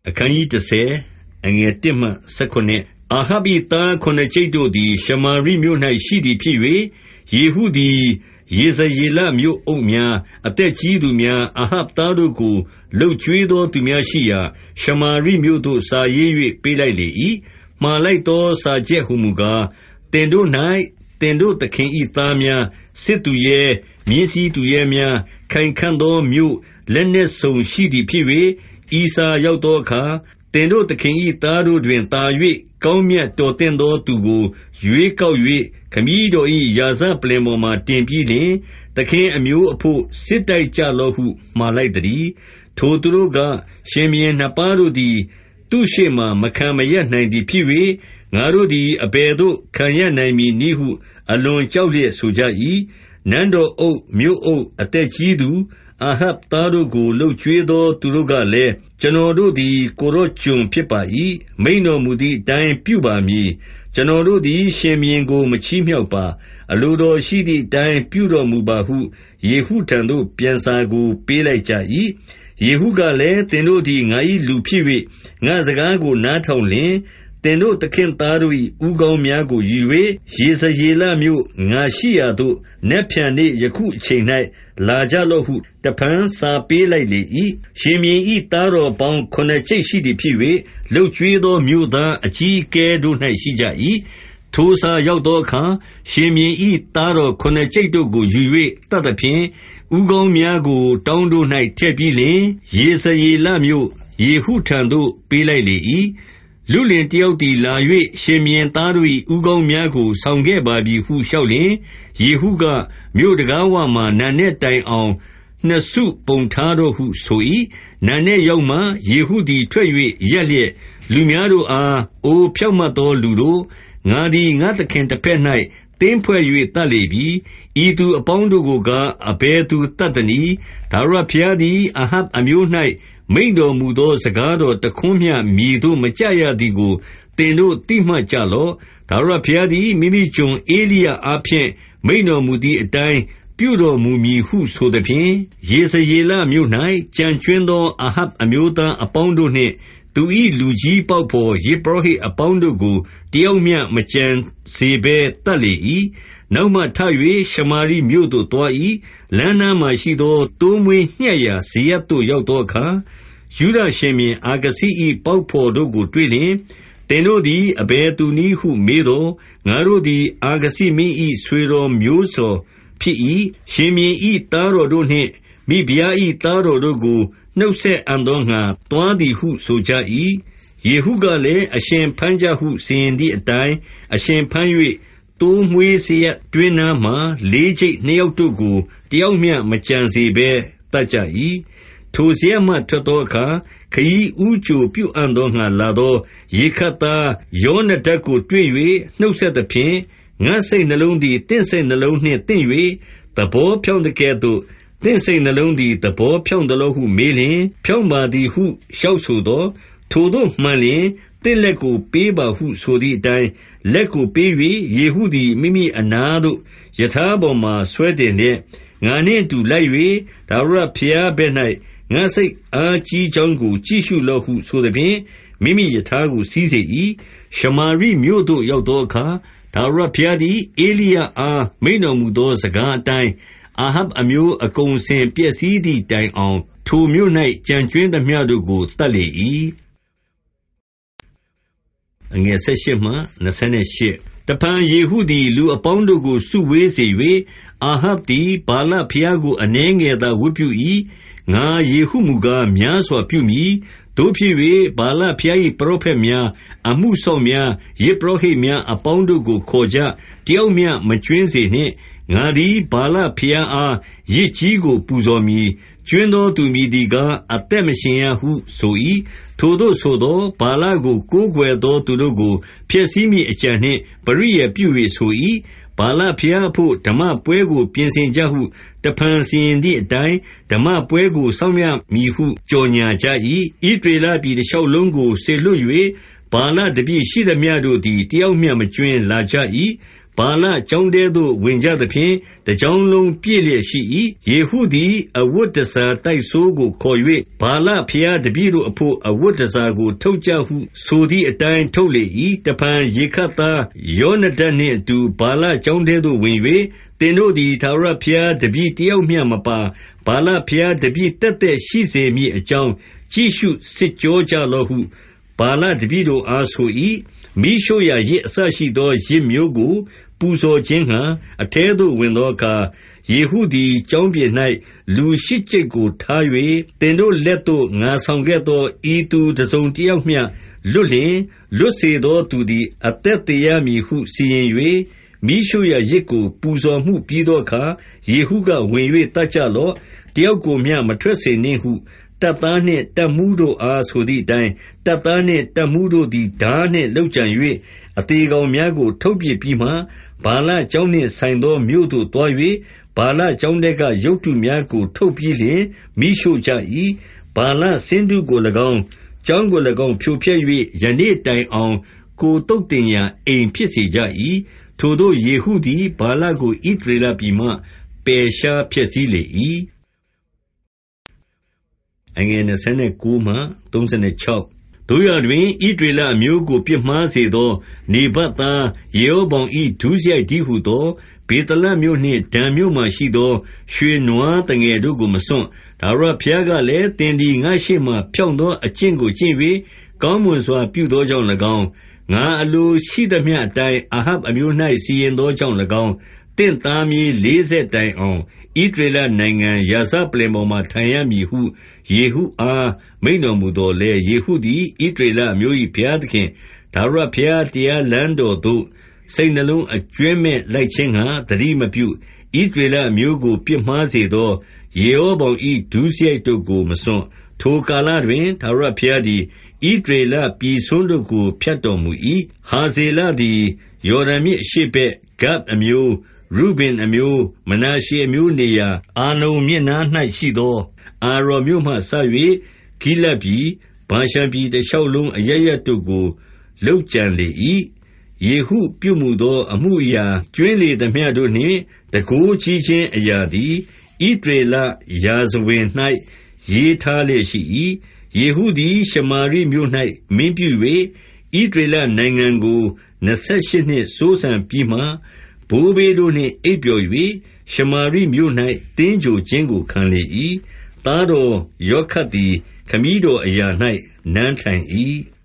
အခန်းကြီး30အငယ်1မှ19အာဟဘိသားခုနှစ်ကျိပ်တို့သည်ရှမာရိမြို့၌ရှိသည်ဖြစ်၍ယေဟုသည်ယေဇရေလမြို့အုပ်များအသက်ကြီးသူများအာဟဘသားတို့ကိုလှုပ်ကြွေးသောသူများရှိရာရှမာရိမြို့သို့စာရေး၍ပေးလိုက်လေ၏မှားလိုက်သောစာချက်ဟုမူကားတင်တို့၌တင်တို့သခင်၏သားများစစ်သူရဲမြင်းစည်းသူရဲများခိုင်ခံ့သောမြို့လက်နှင့်ဆုံရှိသည်ဖြစ်၍ဤစာရောက်သောအခါတင်တို့သခင်၏သားတို့တွင်သာ၍ကောင်းမြတ်တော်သင့်သောသူကိုရွေးကောက်၍ခမည်းတော်၏ယာဇပလ္လင်ပေါ်မှာတင်ပြီးလျှင်သခင်အမျိုးအဖို့စစ်တိုက်ကြလော့ဟုမှာလိုက်သတည်းထိုသူတို့ကရှင်ဘုရင်နှစ်ပါးတို့သည်သူရှေ့မှမခံမရပ်နိုင်သည်ဖြစ်၍ငါတို့သည်အဘယ်သို့ခံရနိုင်မည်နည်းဟုအလွန်ကြောက်လျက်ဆိုကြ၏နန်းတော်အုပ်မြို့အုပ်အသက်ကြီးသူအာဟပ်သားတို့ကိုလှုပ်ကြွေးသောသူတို့ကလည်းကျွန်တော်တို့သည်ကိုရော့ကျွန်ဖြစ်ပါ၏မိန်တော်မူသည့်အတိုင်းပြုပါမည်ကျွန်တော်တို့သည်ရှင်ဘုရင်ကိုမချီးမြှောက်ပါအလိုတော်ရှိသည့်အတိုင်းပြုတော်မူပါဟုယေဟုထံသို့ပြန်စာကိုပေးလိုက်ကြ၏ယေဟုကလည်းသင်တို့သည်ငါ၏လူဖြစ်၍ငါစကားကိုနားထောင်လျှင်သင်တို့သခင်သားတို့၏ဥကောင်းများကိုယူ၍ယေဇရေလမြို့ငါရှိရာသို့နက်ဖြန်နေ့ယခုအချိန်၌လာကြလော့ဟုတဖန်စာပေးလိုက်လေ၏ရှင်ဘုရင်၏သားတော်ပေါင်းခုနှစ်ကျိပ်ရှိသည်ဖြစ်၍လှုပ်ကြွေးသောမြို့သားအကြီးအကဲတို့၌ရှိကြ၏ထိုစာရောက်သောအခါရှင်ဘုရင်၏သားတော်ခုနှစ်ကျိပ်တို့ကိုယူ၍တတ်သဖြင့်ဥကောင်းများကိုတောင်းတို့၌ထည့်ပြီးလျှင်ယေဇရေလမြို့ယေဟုထံသို့ပေးလိုက်လေ၏လူလင်တယောက်သည်လာ၍ရှင်ဘုရင်သားတို့၏ဥကောင်းများကိုဆောင်ခဲ့ပါပြီဟုလျှောက်လျင်ယေဟုကမြို့တကားဝမှနာနက်တိုင်အောင်နှစ်စုပုံထားတော်ဟုဆို၏နာနက်ရောက်မှယေဟုသည်ထွက်၍ရက်လျက်လူများတို့အားအိုဖြောက်မတ်သောလူတို့ငါသည်ငါသခင်တစ်ဖက်၌တင်းဖွဲ့၍တတ်လေပြီဤသူအပေါင်းတို့ကိုကအဘယ်သူတတ်သနည်းဒါဝရဘုရားသည်အာဟပ်အမျိုး၌မိန့်တော်မူသောစကားတော်တခွန်းမျှမြည်သို့မကြရသည်ကိုသင်တို့သိမှတ်ကြလော့ဒါဝရဘုရားသည်မိမိကျွန်ဧလိယအားဖြင့်မိန့်တော်မူသည့်အတိုင်းပြုတော်မူမည်ဟုဆိုသဖြင့်ယေဇရေလမြို့၌ကြံကျွင်းသောအာဟပ်အမျိုးသားအပေါင်းတို့နှင့်သူ၏လူကြီးပေါက်ဖော်ယေပရောဟိတ်အပေါင်းတို့ကိုတယောက်မျှမကြံစေဘဲတတ်လေ၏နောက်မှထ၍ရှမာရိမြို့သို့သွား၏လမ်းနားမှရှိသောတိုးမွေးညှက်ရာဇရပ်သို့ရောက်သောအခါယူဒရှင်ဘုရင်အာဂစိ၏ပေါက်ဖော်တို့ကိုတွေ့လျှင်သင်တို့သည်အဘယ်သူနည်းဟုမေးသောငါတို့သည်အာဂစိမင်း၏ဆွေတော်မျိုးစော်ဖြစ်၏ရှင်ဘုရင်၏သားတော်တို့နှင့်မိဖုရား၏သားတော်တို့ကိုနှုတ်ဆက်အံ့သောငါသွားသည်ဟုဆိုကြ၏ယေဟုကလည်းအရှင်ဖမ်းကြဟုစီရင်သည့်အတိုင်းအရှင်ဖမ်း၍တိုးမွေးစရတွင်နာမှလေးကျိတ်နှစ်ယောက်တို့ကိုတယောက်မျှမကြံစေဘဲတတ်ကြ၏ထိုစရမှထွက်သောအခါခရီးဥကြိုပြုအံ့သောငါလာသောယေခတ်သားယောနဒပ်ကိုတွေ့၍နှုတ်ဆက်သဖြင့်ငါစိတ်နှလုံးသည်တင့်စိတ်နှလုံးနှင့်တင့်၍သဘောဖြောင့်တဲ့ကဲ့သို့တင့်စိတ်နှလုံးသည်သဘောဖြောင့်သလိုဟုမေးလျင်ဖြောင့်ပါသည်ဟုလျှောက်ဆိုသောထိုသို့မှန်လျင်တင့်လက်ကိုပေးပါဟုဆိုသည့်အတိုင်းလက်ကိုပေး၍ယေဟုသည်မိမိအနားသို့ယထာပေါ်မှဆွဲတင်လျက်ငါနှင့်အတူလိုက်၍ဒါဝရဘုရားဘက်၌ငါစိတ်အားကြီးကြောင်းကိုကြည့်ရှုလော့ဟုဆိုသဖြင့်မိမိယထာကိုစီးစေ၏ရှမာရိမြို့သို့ရောက်သောအခါဒါဝရဘုရားသည်ဧလိယအားမိန့်တော်မူသောစကားအတိုင်းအာဟပ်အမျိုးအကုန်အစင်ပျက်စီးသည့်တိုင်အောင်ထိုမြို့၌ကြံကျွင်းသမျှတို့ကိုတတ်လေ၏အငယ်18မှ28တဖန်ယေဟုသည်လူအပေါင်းတို့ကိုစုဝေးစေ၍အာဟပ်သည်ဗာလဘုရားကိုအနှဲငယ်သာဝတ်ပြု၏ငါယေဟုမူကားများစွာပြုမည်တို့ဖြစ်၍ဗာလဘုရား၏ပရောဖက်များအမှုဆောင်များယေပရောဟိတ်များအပေါင်းတို့ကိုခေါ်ကြတယောက်မျှမကျွင်းစေနှင့်ငါသည်ဗာလဘုရားအားရစ်ကြီးကိုပူဇော်မည်ကျွင်းသောသူမည်သည်ကားအသက်မရှင်ရဟုဆို၏ထိုသို့ဆိုသောဗာလကိုကိုးကွယ်သောသူတို့ကိုဖျက်ဆီးမည်အကြံနှင့်ပရိယာယ်ပြု၍ဆို၏ဗာလဘုရားအဖို့ဓမ္မပွဲကိုပြင်ဆင်ကြဟုတဖန်စီရင်သည့်အတိုင်းဓမ္မပွဲကိုစောင့်ရမည်ဟုကြော်ငြာကြ၏ဣသရေလပြည်တစ်လျှောက်လုံးကိုစေလွှတ်၍ဗာလတပည့်ရှိသမျှတို့သည်တယောက်မျှမကျွင်းလာကြ၏ဗာလကျောင်းထဲသို့ဝင်ကြသဖြင့်တကြောင်းလုံးပြည့်လျက်ရှိ၏ယေဟုသည်အဝတ်တန်ဆာတိုက်စိုးကိုခေါ်၍ဗာလဖျားတပည့်တို့အဖို့အဝတ်တန်ဆာကိုထုတ်ကြဟုဆိုသည့်အတိုင်းထုတ်လေ၏တဖန်ယေခတ်သားယောနဒန်နှင့်အတူဗာလကျောင်းထဲသို့ဝင်၍သင်တို့သည်ထာဝရဘုရားတပည့်တယောက်မျှမပါဗာလဘုရားတပည့်တက်တက်ရှိစေမည်အကြောင်းကြည့်ရှုစစ်ကြောကြလော့ဟုဗာလတပည့်တို့အားဆို၏မိရှုရာရစ်အစရှိသောရစ်မျိုးကိုပူဇော်ခြင်းဟံအထဲသို့ဝင်သောအခါယေဟုသည်ကျောင်းပြင်၌လူရှိကျိတ်ကိုထား၍သင်တို့လက်သို့ငါဆောင်ခဲ့သောဤသူတစ်စုံတစ်ယောက်မျှလွတ်လျင်လွတ်စေသောသူသည်အသက်သေရမည်ဟုစီရင်၍မိရှုရာရစ်ကိုပူဇော်မှုပြီးသောအခါယေဟုကဝင်၍တတ်ကြလော့တယောက်ကိုမျှမထွက်စေနှင့်ဟုတပ်သားနှင့်တပ်မှူးတို့အားဆိုသည့်အတိုင်းတပ်သားနှင့်တပ်မှူးတို့သည်ဓာနှင့်လုပ်ကြံ၍အသေးကောင်များကိုထုတ်ပစ်ပြီးမှဗာလကျောင်းနှင့်ဆိုင်သောမြို့သို့သွား၍ဗာလကျောင်းထဲကရုပ်တုများကိုထုတ်ပြီးလျှင်မိရှို့ကြ၏ဗာလဆင်းတုကို၎င်းကျောင်းကို၎င်းဖြိုဖျက်၍ယနေ့တိုင်အောင်ကိုတုတ်တင်ရာအိမ်ဖြစ်စေကြ၏ထိုတို့ယေဟုသည်ဗာလကိုဣသရေလပြည်မှပယ်ရှားဖျက်ဆီးလေ၏29မှ36တို့ရတွင်ဣသရေလအမျိုးကိုပြစ်မှားစေသောနေဗတ်သားယေရောဗောင်၏ဒုစရိုက်တည်းဟုသောဗေသလမြို့နှင့်ဒန်မြို့မှရှိသောရွှေနွားတငယ်တို့ကိုမစွန့်ထာဝရဘုရားကလည်းသင်သည်ငါရှေ့မှဖြောင့်သောအကျင့်ကိုကျင့်၍ကောင်းမွန်စွာပြုသောကြောင့်၎င်းငါအလိုရှိသမျှအတိုင်းအာဟပ်အမျိုး၌စီရင်သောကြောင့်၎င်းတင့်သားမြေ40တိုင်အောင်ဣသရေလနိုင်ငံရာဇပလ္လင်ပေါ်မှထိုင်ရမည်ဟုယေဟုအားမိန့်တော်မူသော်လည်းယေဟုသည်ဣသရေလအမျိုး၏ဘုရားသခင်ထာဝရဘုရားတရားလမ်းတော်သို့စိတ်နှလုံးအကြွင်းမဲ့လိုက်ခြင်းငှါသတိမပြုဣသရေလအမျိုးကိုပြစ်မှားစေသောယေရောဗောင်၏ဒုစရိုက်တို့ကိုမစွန့်ထိုကာလတွင်ထာဝရဘုရားသည်ဣသရေလပြည်စွန်းတို့ကိုဖြတ်တော်မူ၏ဟာဇေလသည်ယော်ဒန်မြစ်အရှေ့ဘက်ဂဒ်အမျိုးရုဗင်အမျိုးမနာရှေအမျိုးနေရာအာနုန်မြစ်နား၌ရှိသောအာရော်မြို့မှစ၍ဂိလဒ်ပြည်ဗာရှန်ပြည်တစ်လျှောက်လုံးအရပ်ရပ်တို့ကိုလှုပ်ကြံလေ၏ယေဟုပြုမူသောအမှုအရာကြွင်းလေသမျှတို့နှင့်တန်ခိုးကြီးခြင်းအရာသည်ဣသရေလရာဇဝင်၌ရေးထားလျက်ရှိ၏ယေဟုသည်ရှမာရိမြို့၌မင်းပြု၍ဣသရေလနိုင်ငံကို28နှစ်စိုးစံပြီးမှဘိုးဘေးတို့နှင့်အိပ်ပျော်၍ရှမာရိမြို့၌သင်္ဂြိုဟ်ခြင်းကိုခံလေ၏သားတော်ယောခတ်သည်ခမည်းတော်အရာ၌နန်းထိုင်၏